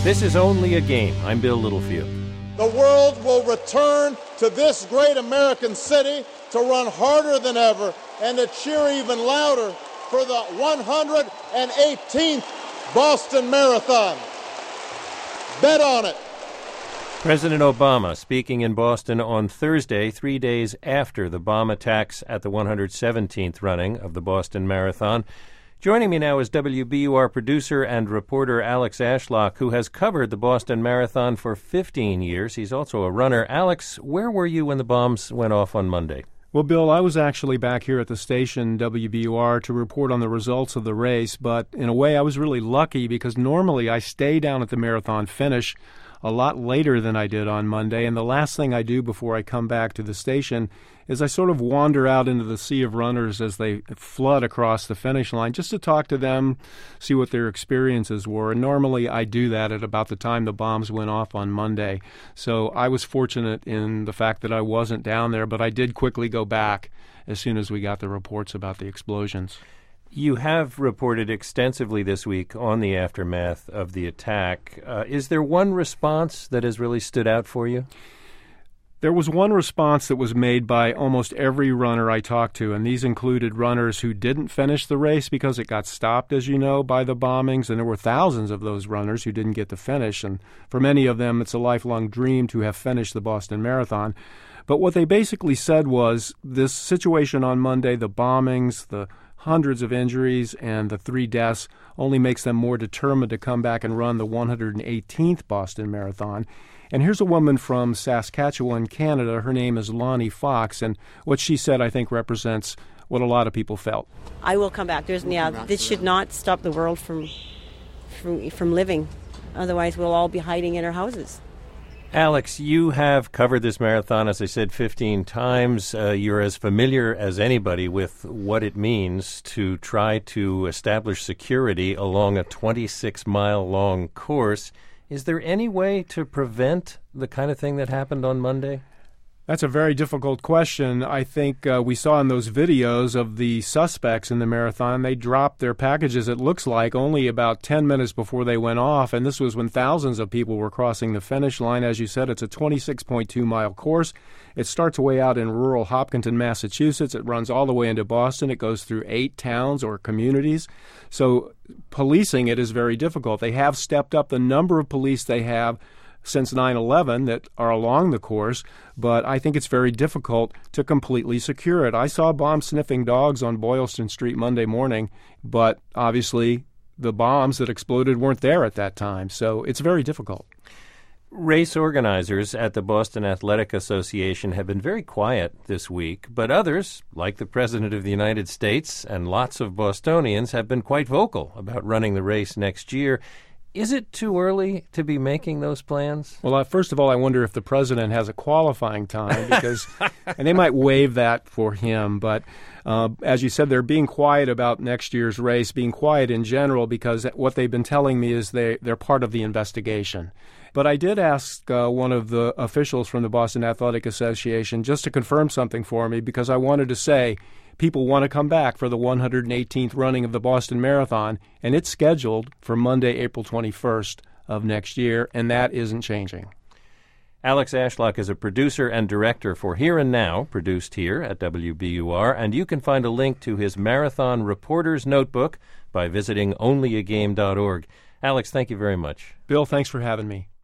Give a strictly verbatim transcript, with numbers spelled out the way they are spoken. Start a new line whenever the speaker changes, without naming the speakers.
This is Only a Game. I'm Bill Littlefield.
The world will return to this great American city to run harder than ever and to cheer even louder for the one hundred eighteenth Boston Marathon. Bet on it.
President Obama speaking in Boston on Thursday, three days after the bomb attacks at the one hundred seventeenth running of the Boston Marathon. Joining me now is W B U R producer and reporter Alex Ashlock, who has covered the Boston Marathon for fifteen years. He's also a runner. Alex, where were you when the bombs went off on Monday?
Well, Bill, I was actually back here at the station, W B U R, to report on the results of the race, but in a way I was really lucky because normally I stay down at the marathon finish a lot later than I did on Monday, and the last thing I do before I come back to the station is I sort of wander out into the sea of runners as they flood across the finish line just to talk to them, see what their experiences were. And normally I do that at about the time the bombs went off on Monday. So I was fortunate in the fact that I wasn't down there, but I did quickly go back as soon as we got the reports about the explosions.
You have reported extensively this week on the aftermath of the attack. Uh, is there one response that has really stood out for you?
There was one response that was made by almost every runner I talked to, and these included runners who didn't finish the race because it got stopped, as you know, by the bombings, and there were thousands of those runners who didn't get to finish, and for many of them it's a lifelong dream to have finished the Boston Marathon. But what they basically said was this situation on Monday, the bombings, the hundreds of injuries, and the three deaths only makes them more determined to come back and run the one hundred eighteenth Boston Marathon. And here's a woman from Saskatchewan, Canada. Her name is Lonnie Fox, and what she said, I think, represents what a lot of people felt.
I will come back. There's yeah. This should not stop the world from from from living. Otherwise, we'll all be hiding in our houses.
Alex, you have covered this marathon, as I said, fifteen times. Uh, you're as familiar as anybody with what it means to try to establish security along a twenty-six mile long course. Is there any way to prevent the kind of thing that happened on Monday?
That's a very difficult question. I think uh, we saw in those videos of the suspects in the marathon, they dropped their packages, it looks like, only about ten minutes before they went off, and this was when thousands of people were crossing the finish line. As you said, it's a twenty-six point two mile course. It starts way out in rural Hopkinton, Massachusetts. It runs all the way into Boston. It goes through eight towns or communities. So policing it is very difficult. They have stepped up the number of police they have since nine eleven that are along the course, but I think it's very difficult to completely secure it. I saw bomb-sniffing dogs on Boylston Street Monday morning, but obviously the bombs that exploded weren't there at that time, so it's very difficult.
Race organizers at the Boston Athletic Association have been very quiet this week, but others, like the President of the United States and lots of Bostonians, have been quite vocal about running the race next year. Is it too early to be making those plans?
Well, uh, first of all, I wonder if the president has a qualifying time, because, and they might waive that for him. But uh, as you said, they're being quiet about next year's race, being quiet in general, because what they've been telling me is they, they're part of the investigation. But I did ask uh, one of the officials from the Boston Athletic Association just to confirm something for me, because I wanted to say, people want to come back for the one hundred eighteenth running of the Boston Marathon, and it's scheduled for Monday, April twenty-first of next year, and that isn't changing.
Alex Ashlock is a producer and director for Here and Now, produced here at W B U R, and you can find a link to his Marathon Reporter's Notebook by visiting only a game dot org. Alex, thank you very much.
Bill, thanks for having me.